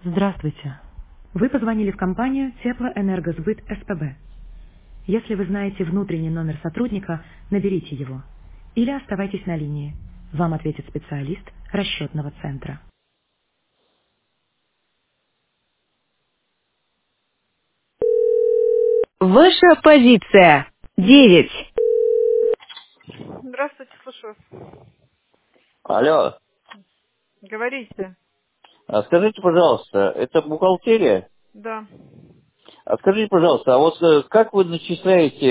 Здравствуйте. Вы позвонили в компанию Теплоэнергосбыт СПБ. Если вы знаете внутренний номер сотрудника, наберите его. Или оставайтесь на линии. Вам ответит специалист расчетного центра. Ваша позиция. 9. Здравствуйте, слушаю вас. Алло, Говорите. скажите, пожалуйста, это бухгалтерия? Да. Скажите, пожалуйста, а вот как вы начисляете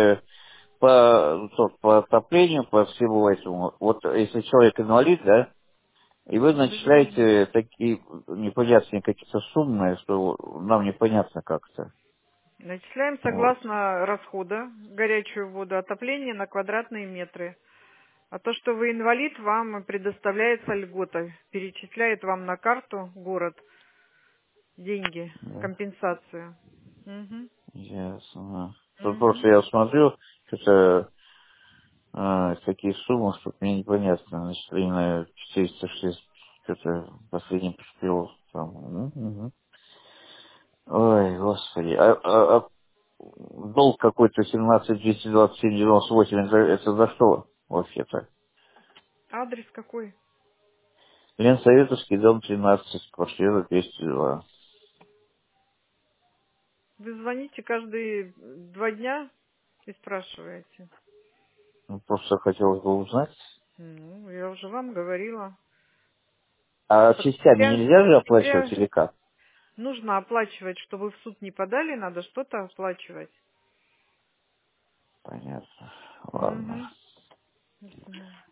по отоплению, по всему этому? Вот если человек инвалид, да, и вы начисляете такие непонятные какие-то суммы, что нам непонятно как-то. Начисляем Вот. согласно расхода горячую воду отопления на квадратные метры. А то, что вы инвалид, вам предоставляется льгота. Перечисляет вам на карту город деньги, Да, компенсацию. Мгм. ясно. Тут просто Мгм. я смотрю, что-то такие суммы, что мне непонятно. Значит, именно 406, что-то последний поспел. Там. Ой, господи. Долг какой-то 17 227 98, это за что вообще-то? Адрес какой? Ленсоветовский, дом 13, квартира 202. Вы звоните каждые 2 дня и спрашиваете. Ну, просто хотелось бы узнать. Ну, я уже вам говорила. А С частями нельзя же оплачивать октября или как? нужно оплачивать, чтобы в суд не подали, надо что-то оплачивать. Понятно. Ладно. Угу. До свидания.